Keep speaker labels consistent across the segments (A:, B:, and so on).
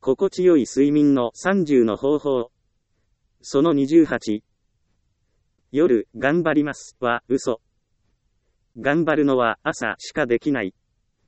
A: 心地よい睡眠の30の方法。その28。夜、頑張ります、は、嘘。頑張るのは朝しかできない。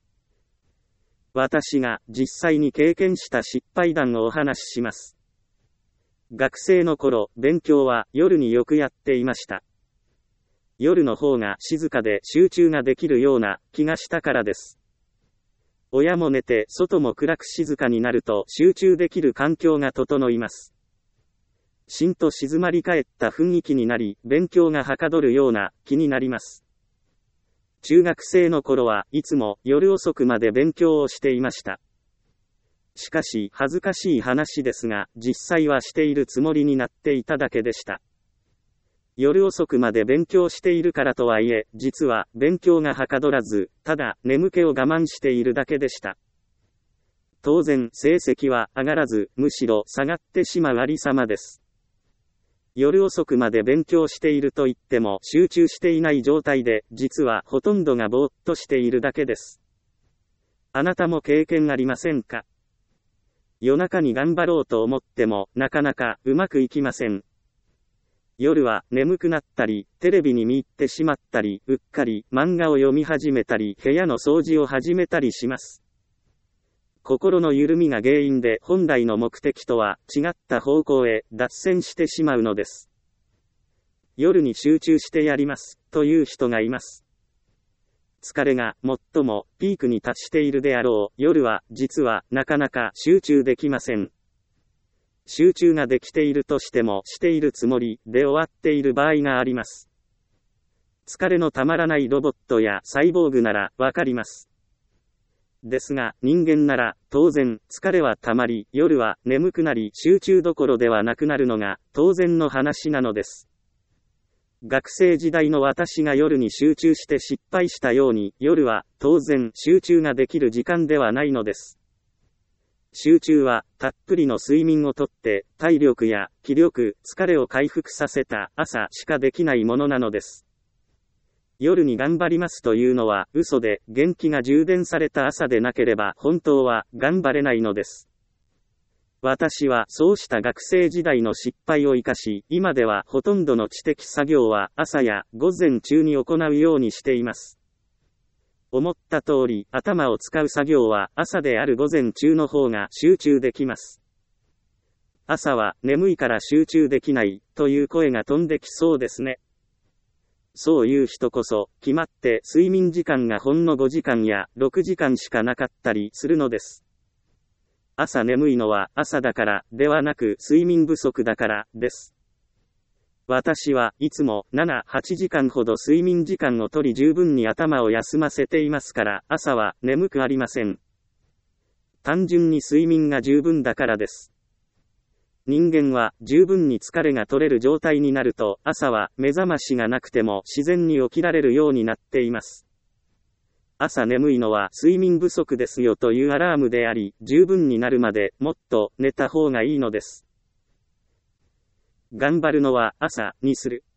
A: 私が実際に経験した失敗談をお話しします。学生の頃、勉強は夜によくやっていました。夜の方が静かで集中ができるような気がしたからです。親も寝て外も暗く静かになると集中できる環境が整います。しんと静まり返った雰囲気になり、勉強がはかどるような気になります。中学生の頃はいつも夜遅くまで勉強をしていました。しかし恥ずかしい話ですが、実際はしているつもりになっていただけでした。夜遅くまで勉強しているからとはいえ、実は勉強がはかどらず、ただ眠気を我慢しているだけでした。当然成績は上がらず、むしろ下がってしまうありさまです。夜遅くまで勉強していると言っても集中していない状態で、実はほとんどがぼーっとしているだけです。あなたも経験ありませんか？夜中に頑張ろうと思っても、なかなかうまくいきません。夜は眠くなったり、テレビに見入ってしまったり、うっかり漫画を読み始めたり、部屋の掃除を始めたりします。心の緩みが原因で本来の目的とは違った方向へ脱線してしまうのです。夜に集中してやりますという人がいます。疲れが最もピークに達しているであろう夜は実はなかなか集中できません。集中ができているとしてもしているつもりで終わっている場合があります。疲れのたまらないロボットやサイボーグならわかります。ですが人間なら当然疲れはたまり夜は眠くなり集中どころではなくなるのが当然の話なのです。学生時代の私が夜に集中して失敗したように夜は当然集中ができる時間ではないのです。集中はたっぷりの睡眠をとって体力や気力、疲れを回復させた朝しかできないものなのです。夜に頑張りますというのは嘘で、元気が充電された朝でなければ本当は頑張れないのです。私はそうした学生時代の失敗を生かし、今ではほとんどの知的作業は朝や午前中に行うようにしています。思った通り頭を使う作業は朝である午前中の方が集中できます。朝は眠いから集中できないという声が飛んできそうですね。そういう人こそ、決まって睡眠時間がほんの5時間や6時間しかなかったりするのです。朝眠いのは朝だからではなく睡眠不足だからです。私はいつも7、8時間ほど睡眠時間を取り十分に頭を休ませていますから朝は眠くありません。単純に睡眠が十分だからです。人間は十分に疲れが取れる状態になると朝は目覚ましがなくても自然に起きられるようになっています。朝眠いのは睡眠不足ですよというアラームであり、十分になるまでもっと寝た方がいいのです。頑張るのは朝にする。